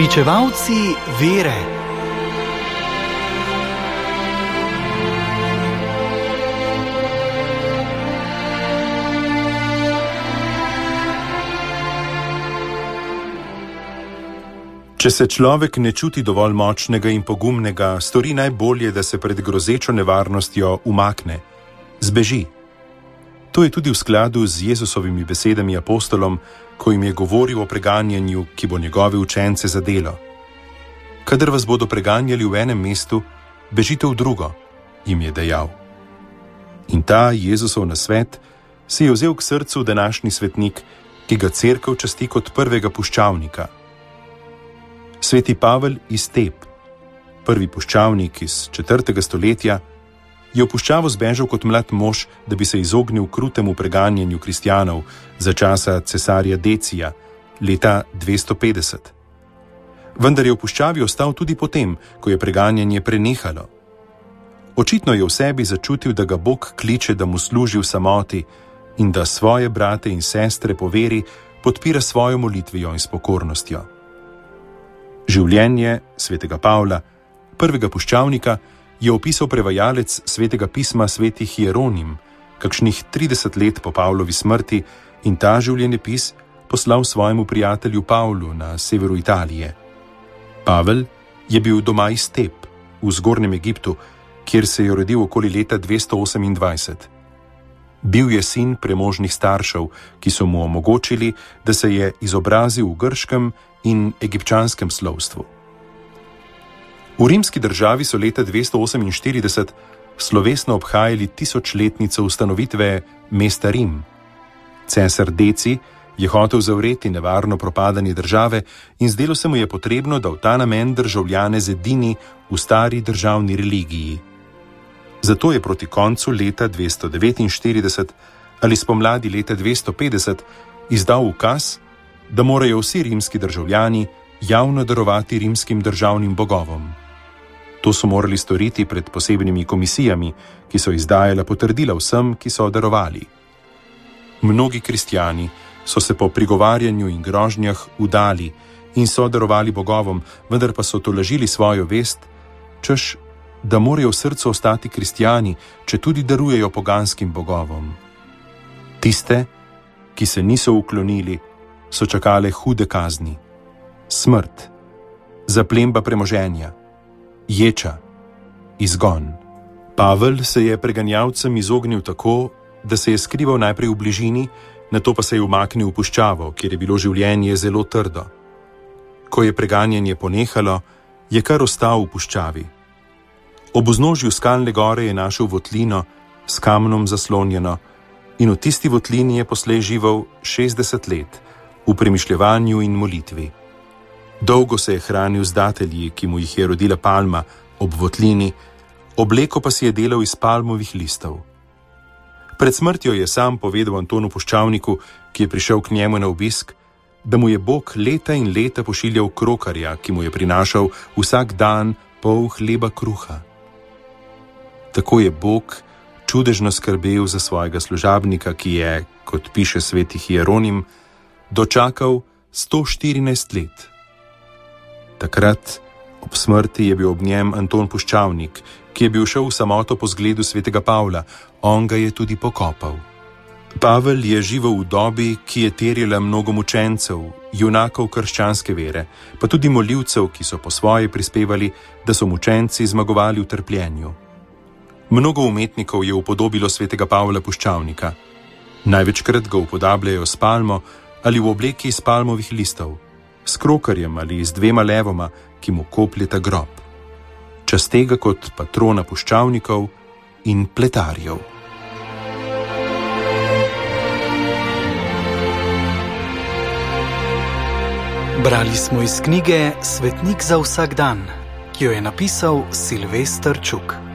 Pričevalci vere. Če se človek ne čuti dovolj močnega in pogumnega, stori najbolje, da se pred grozečo nevarnostjo umakne, zbeži. To je tudi v skladu z Jezusovimi besedami apostolom, ko jim je govoril o preganjanju, ki bo njegove učence zadelo. Kadar vas bodo preganjali v enem mestu, bežite v drugo, jim je dejal. In ta Jezusov nasvet si je vzel k srcu današnji svetnik, ki ga cerkev časti kot prvega puščavnika. Sveti Pavel iz Teb, prvi puščavnik iz 4. stoletja, je v puščavo zbežal kot mlad mož, da bi se izognil krutemu preganjanju kristjanov za časa cesarja Decija, leta 250. Vendar je v puščavi ostal tudi potem, ko je preganjanje prenehalo. Očitno je v sebi začutil, da ga Bog kliče, da mu služi v samoti in da svoje brate in sestre po veri podpira svojo molitvijo in s pokornostjo. Življenje svetega Pavla, prvega puščavnika, je opisal prevajalec svetega pisma sveti Hieronim, kakšnih 30 let po Pavlovi smrti, in ta življenjepis poslal svojemu prijatelju Pavlu na severu Italije. Pavel je bil doma iz Teb, v zgornjem Egiptu, kjer se je rodil okoli leta 228. Bil je sin premožnih staršev, ki so mu omogočili, da se je izobrazil v grškem in egipčanskem slovstvu. V rimski državi so leta 248 slovesno obhajali 1000-letnico ustanovitve mesta Rim. Cesar Deci je hotel zavreti nevarno propadanje države in zdelo se mu je potrebno, da v ta namen državljane zedini v stari državni religiji. Zato je proti koncu leta 249 ali spomladi leta 250 izdal ukaz, da morajo vsi rimski državljani javno darovati rimskim državnim bogovom. To so morali storiti pred posebnimi komisijami, ki so izdajala potrdila vsem, ki so darovali. Mnogi kristjani so se po prigovarjanju in grožnjah udali in so darovali bogovom, vendar pa so tolažili svojo vest, češ, da morajo v srcu ostati kristjani, če tudi darujejo poganskim bogovom. Tiste, ki se niso uklonili, so čakale hude kazni, smrt, zaplemba premoženja, ječa, izgon. Pavel se je preganjalcem izognil tako, da se je skrival najprej v bližini, nato pa se je umaknil v puščavo, kjer je bilo življenje zelo trdo. Ko je preganjanje ponehalo, je kar ostal v puščavi. Ob vznožju skalne gore je našel votlino s kamnom zaslonjeno in v tisti votlini je poslej živel 60 let v premišljevanju in molitvi. Dolgo se je hranil z datelji, ki mu jih je rodila palma ob votlini, obleko pa si je delal iz palmovih listov. Pred smrtjo je sam povedal Antonu Puščavniku, ki je prišel k njemu na obisk, da mu je Bog leta in leta pošiljal krokarja, ki mu je prinašal vsak dan pol hleba kruha. Tako je Bog čudežno skrbel za svojega služabnika, ki je, kot piše sveti Hieronim, dočakal 114 let. Takrat, ob smrti, je bil ob njem Anton Puščavnik, ki je bil šel v samoto po zgledu svetega Pavla, on ga je tudi pokopal. Pavel je živel v dobi, ki je terjala mnogo mučencev, junakov krščanske vere, pa tudi molivcev, ki so po svoje prispevali, da so mučenci zmagovali v trpljenju. Mnogo umetnikov je upodobilo svetega Pavla Puščavnika. Največkrat ga upodabljajo s palmo ali v obleki iz palmovih listov, s krokarjem ali z 2 levoma, ki mu kopljeta grob. Časti ga kot patrona puščavnikov in pletarjev. Brali smo iz knjige Svetnik za vsak dan, ki jo je napisal Silvester Čuk.